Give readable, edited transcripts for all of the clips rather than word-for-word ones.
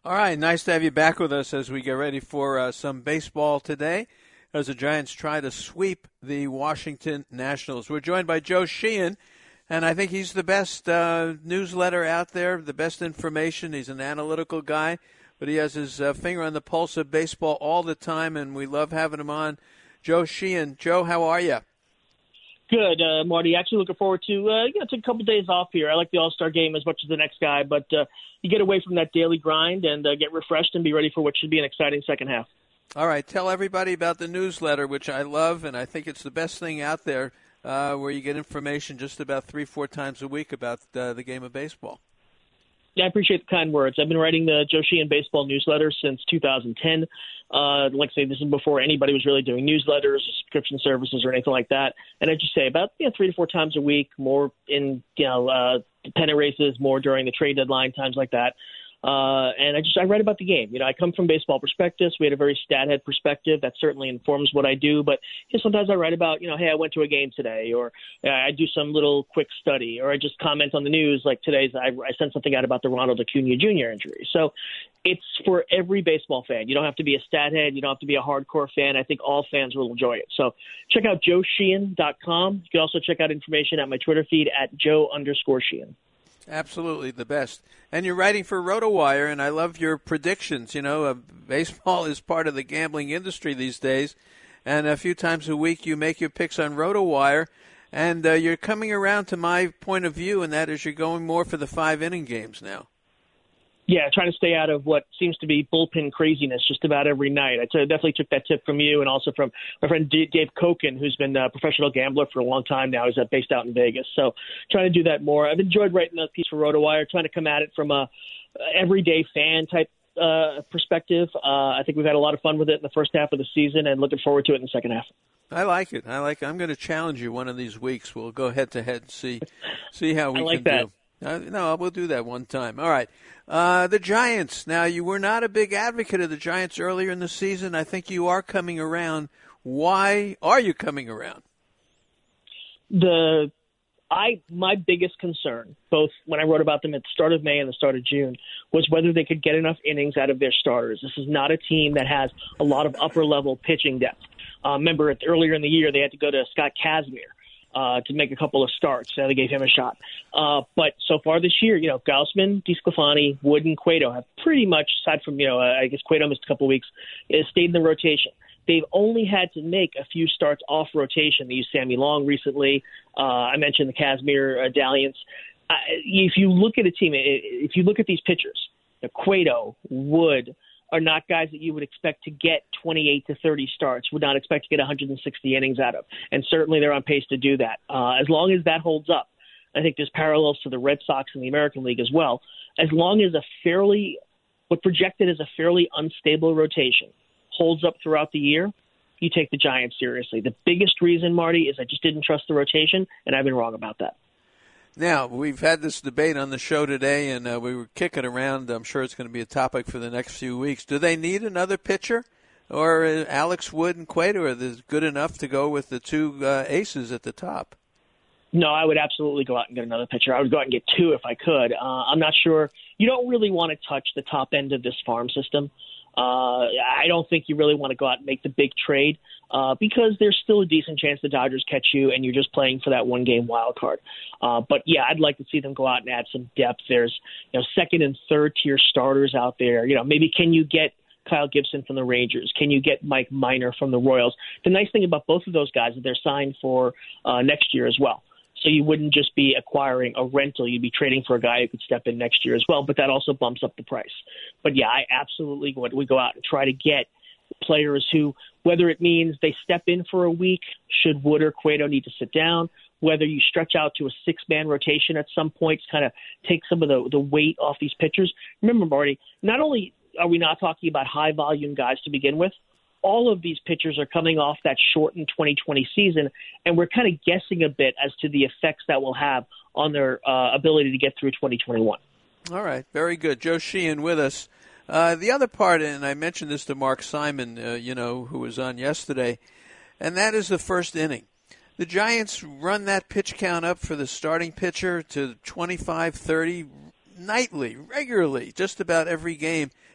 All right, nice to have you back with us as we get ready for some baseball today as the Giants try to sweep the Washington Nationals. We're joined by Joe Sheehan, and I think he's the best newsletter out there, the best information. He's an analytical guy, but he has his finger on the pulse of baseball all the time, and we love having him on. Joe Sheehan. Joe, how are you? Good, Marty. Actually looking forward to take a couple days off here. I like the All-Star game as much as the next guy, but you get away from that daily grind and get refreshed and be ready for what should be an exciting second half. All right, tell everybody about the newsletter, which I love, and I think it's the best thing out there, where you get information just about 3-4 times a week about the game of baseball. Yeah, I appreciate the kind words. I've been writing the Joe Sheehan Baseball newsletter since 2010. Like I say, this is before anybody was really doing newsletters, subscription services, or anything like that. And I just say about 3 to 4 times a week, more in pennant races, more during the trade deadline, times like that. And I write about the game. I come from baseball perspectives. We had a very stat head perspective that certainly informs what I do. But sometimes I write about, hey, I went to a game today, or I do some little quick study, or I just comment on the news. Like today's, I sent something out about the Ronald Acuna Jr. injury. So it's for every baseball fan. You don't have to be a stat head. You don't have to be a hardcore fan. I think all fans will enjoy it. So check out joesheehan.com. You can also check out information at my Twitter feed at Joe_Sheehan. Absolutely, the best. And you're writing for RotoWire, and I love your predictions. Baseball is part of the gambling industry these days, and a few times a week you make your picks on RotoWire, and you're coming around to my point of view, and that is you're going more for the 5-inning games now. Yeah, trying to stay out of what seems to be bullpen craziness just about every night. I definitely took that tip from you and also from my friend Dave Koken, who's been a professional gambler for a long time now. He's based out in Vegas. So trying to do that more. I've enjoyed writing that piece for RotoWire, trying to come at it from a everyday fan type perspective. I think we've had a lot of fun with it in the first half of the season and looking forward to it in the second half. I like it. I'm going to challenge you one of these weeks. We'll go head-to-head and see how we like can that. do. No, we'll do that one time. All right. The Giants. Now, you were not a big advocate of the Giants earlier in the season. I think you are coming around. Why are you coming around? My biggest concern, both when I wrote about them at the start of May and the start of June, was whether they could get enough innings out of their starters. This is not a team that has a lot of upper-level pitching depth. Remember, earlier in the year, they had to go to Scott Kazmir to make a couple of starts. They gave him a shot. But so far this year, Gausman, DeSclafani, Wood, and Cueto have pretty much, aside from, I guess Cueto missed a couple of weeks, stayed in the rotation. They've only had to make a few starts off rotation. They used Sammy Long recently. I mentioned the Kazmir dalliance. If you look at a team, if you look at these pitchers, Cueto, Wood, are not guys that you would expect to get 28 to 30 starts, would not expect to get 160 innings out of. And certainly they're on pace to do that. As long as that holds up, I think there's parallels to the Red Sox in the American League as well. As long as what projected as a fairly unstable rotation holds up throughout the year, you take the Giants seriously. The biggest reason, Marty, is I just didn't trust the rotation, and I've been wrong about that. Now, we've had this debate on the show today, and we were kicking around. I'm sure it's going to be a topic for the next few weeks. Do they need another pitcher? Or Alex Wood and Cueto, are they good enough to go with the two aces at the top? No, I would absolutely go out and get another pitcher. I would go out and get two if I could. I'm not sure. You don't really want to touch the top end of this farm system. I don't think you really want to go out and make the big trade because there's still a decent chance the Dodgers catch you and you're just playing for that one-game wild card. But, yeah, I'd like to see them go out and add some depth. There's second- and third-tier starters out there. Maybe can you get Kyle Gibson from the Rangers? Can you get Mike Minor from the Royals? The nice thing about both of those guys is they're signed for next year as well. So you wouldn't just be acquiring a rental. You'd be trading for a guy who could step in next year as well, but that also bumps up the price. But, yeah, I absolutely would go out and try to get players who, whether it means they step in for a week, should Wood or Cueto need to sit down, whether you stretch out to a six-man rotation at some point to kind of take some of the weight off these pitchers. Remember, Marty, not only are we not talking about high-volume guys to begin with, all of these pitchers are coming off that shortened 2020 season, and we're kind of guessing a bit as to the effects that will have on their ability to get through 2021. All right, very good. Joe Sheehan with us. The other part, and I mentioned this to Mark Simon, who was on yesterday, and that is the first inning. The Giants run that pitch count up for the starting pitcher to 25, 30 nightly, regularly, just about every game.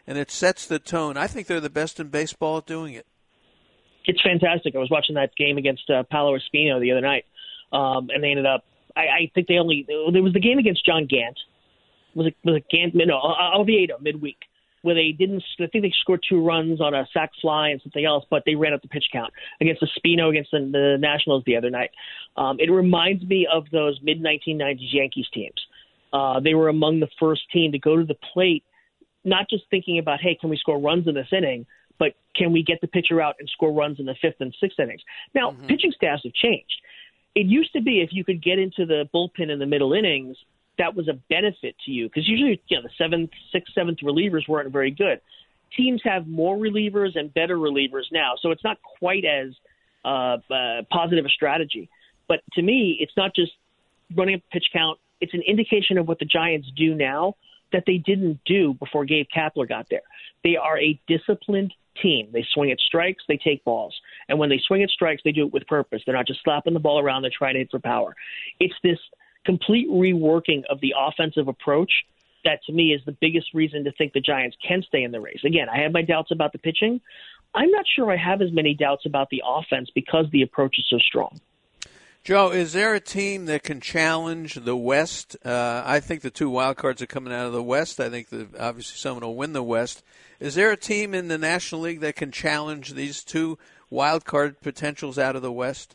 and it sets the tone. I think they're the best in baseball at doing it. It's fantastic. I was watching that game against Paolo Espino the other night, and they ended up. I think there was the game against John Gant. Was it Gant? No, Oviedo midweek, where they didn't. I think they scored 2 runs on a sac fly and something else, but they ran up the pitch count against Espino against the Nationals the other night. It reminds me of those mid-1990s Yankees teams. They were among the first team to go to the plate, not just thinking about, hey, can we score runs in this inning, but can we get the pitcher out and score runs in the 5th and 6th innings? Now, pitching staffs have changed. It used to be if you could get into the bullpen in the middle innings, that was a benefit to you because usually the 6th, 7th relievers weren't very good. Teams have more relievers and better relievers now, so it's not quite as positive a strategy. But to me, it's not just running up pitch count. It's an indication of what the Giants do now that they didn't do before Gabe Kapler got there. They are a disciplined team. They swing at strikes, they take balls. And when they swing at strikes, they do it with purpose. They're not just slapping the ball around, they're trying to hit for power. It's this complete reworking of the offensive approach that, to me, is the biggest reason to think the Giants can stay in the race. Again, I have my doubts about the pitching. I'm not sure I have as many doubts about the offense because the approach is so strong. Joe, is there a team that can challenge the West? I think the 2 wild cards are coming out of the West. I think that obviously someone will win the West. Is there a team in the National League that can challenge these 2 wild card potentials out of the West?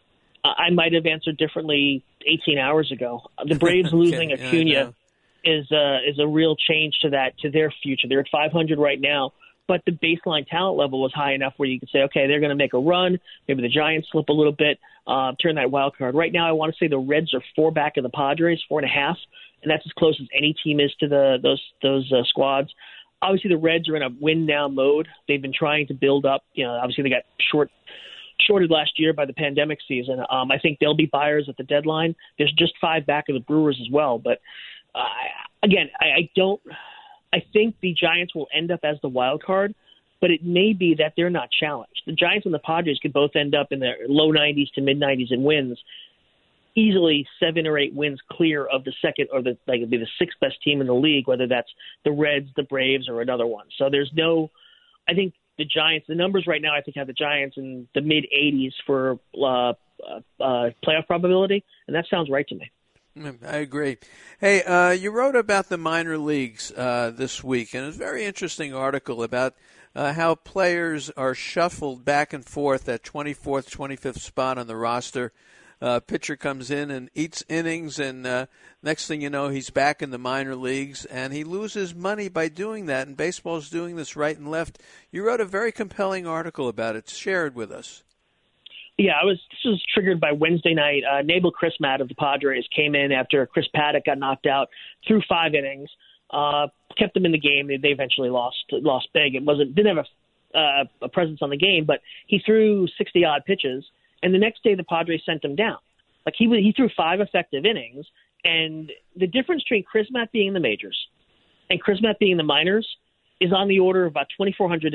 I might have answered differently 18 hours ago. The Braves losing Acuna is a real change to their future. They're at 500 right now, but the baseline talent level was high enough where you could say, okay, they're going to make a run. Maybe the Giants slip a little bit, turn that wild card. Right now, I want to say the Reds are 4 back of the Padres, 4.5, and that's as close as any team is to those squads. Obviously, the Reds are in a win-now mode. They've been trying to build up. Obviously, they got shorted last year by the pandemic season. I think they'll be buyers at the deadline. There's just 5 back of the Brewers as well. But, I think the Giants will end up as the wild card, but it may be that they're not challenged. The Giants and the Padres could both end up in the low 90s to mid-90s in wins, easily 7 or 8 wins clear of the second or the 6th best team in the league, whether that's the Reds, the Braves, or another one. So I think the Giants, the numbers right now, I think have the Giants in the mid-80s for playoff probability, and that sounds right to me. I agree. Hey, you wrote about the minor leagues this week, and it's a very interesting article about how players are shuffled back and forth at 24th, 25th spot on the roster. Pitcher comes in and eats innings, and next thing you know, he's back in the minor leagues, and he loses money by doing that, and baseball's doing this right and left. You wrote a very compelling article about it. Share it with us. Yeah, this was triggered by Wednesday night. Nabel Chrismat of the Padres came in after Chris Paddock got knocked out, threw 5 innings, kept them in the game. They eventually lost big. Didn't have a presence on the game, but he threw 60-odd pitches, and the next day the Padres sent him down. Like he threw 5 effective innings, and the difference between Chrismat being in the majors and Chrismat being in the minors is on the order of about $2,400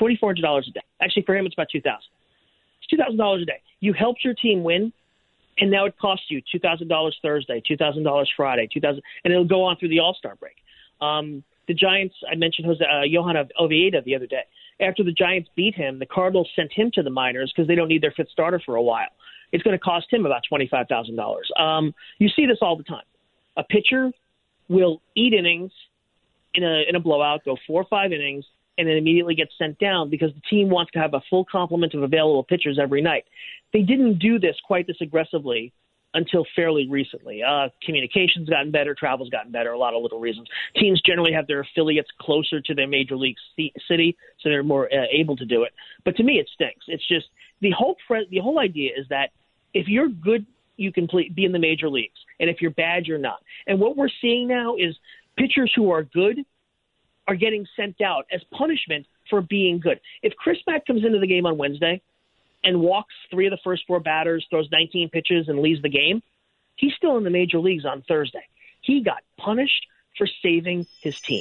a day. Actually, for him, it's about $2,000. It's $2,000 a day. You helped your team win, and now it costs you $2,000 Thursday, $2,000 Friday, $2,000, and it'll go on through the All-Star break. The Giants, I mentioned Johan Oviedo the other day. After the Giants beat him, the Cardinals sent him to the minors because they don't need their 5th starter for a while. It's going to cost him about $25,000. You see this all the time. A pitcher will eat innings in a blowout, go 4 or 5 innings, and then immediately get sent down because the team wants to have a full complement of available pitchers every night. They didn't do this quite this aggressively until fairly recently. Communication's gotten better, travel's gotten better, a lot of little reasons. Teams generally have their affiliates closer to their major league city, so they're more able to do it. But to me, it stinks. It's just the whole idea is that if you're good, you can be in the major leagues, and if you're bad, you're not. And what we're seeing now is pitchers who are good are getting sent out as punishment for being good. If Chris Mack comes into the game on Wednesday and walks 3 of the first 4 batters, throws 19 pitches, and leaves the game, he's still in the major leagues on Thursday. He got punished for saving his team.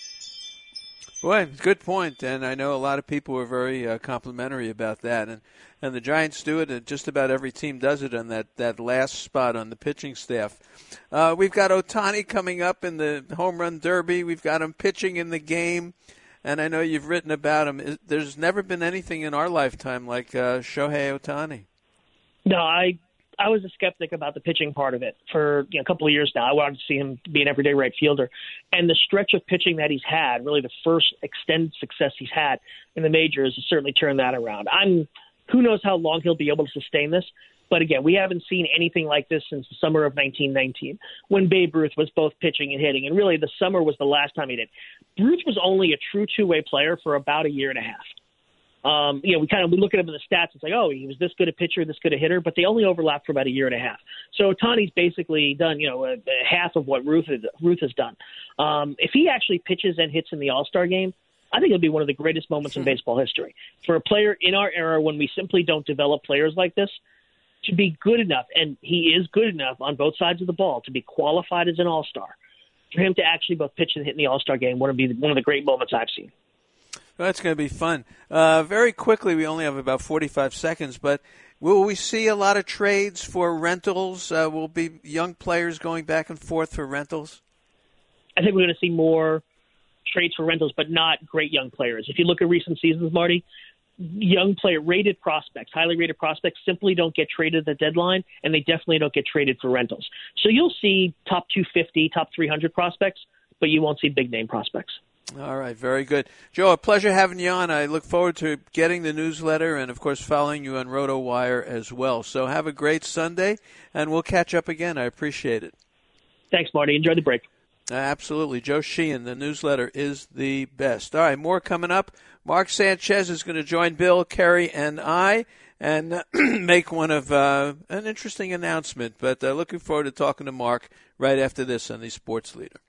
Well, good point, and I know a lot of people were very complimentary about that, and the Giants do it, and just about every team does it on that last spot on the pitching staff. We've got Ohtani coming up in the home run derby. We've got him pitching in the game. and I know you've written about him. There's never been anything in our lifetime like Shohei Ohtani. No, I was a skeptic about the pitching part of it for a couple of years now. I wanted to see him be an everyday right fielder. And the stretch of pitching that he's had, really the first extended success he's had in the majors, has certainly turned that around. Who knows how long he'll be able to sustain this. But again, we haven't seen anything like this since the summer of 1919 when Babe Ruth was both pitching and hitting. And really, the summer was the last time he did. Ruth was only a true two-way player for about a year and a half. We look at him in the stats. It's like, oh, he was this good a pitcher, this good a hitter, but they only overlapped for about a year and a half. So Ohtani's basically done, half of what Ruth has done. If he actually pitches and hits in the All-Star game, I think it'll be one of the greatest moments in baseball history for a player in our era when we simply don't develop players like this to be good enough, and he is good enough on both sides of the ball to be qualified as an All-Star. For him to actually both pitch and hit in the All-Star game would be one of the great moments I've seen. Well, that's going to be fun. Very quickly, we only have about 45 seconds, but will we see a lot of trades for rentals? Will be young players going back and forth for rentals? I think we're going to see more trades for rentals, but not great young players. If you look at recent seasons, Marty, young player rated prospects, highly rated prospects simply don't get traded at the deadline, and they definitely don't get traded for rentals. So you'll see top 250, top 300 prospects, but you won't see big name prospects. All right, very good. Joe, a pleasure having you on. I look forward to getting the newsletter and, of course, following you on RotoWire as well. So have a great Sunday, and we'll catch up again. I appreciate it. Thanks, Marty. Enjoy the break. Absolutely. Joe Sheehan, the newsletter is the best. All right, more coming up. Mark Sanchez is going to join Bill, Kerry, and I and make one of an interesting announcement. But looking forward to talking to Mark right after this on the Sports Leader.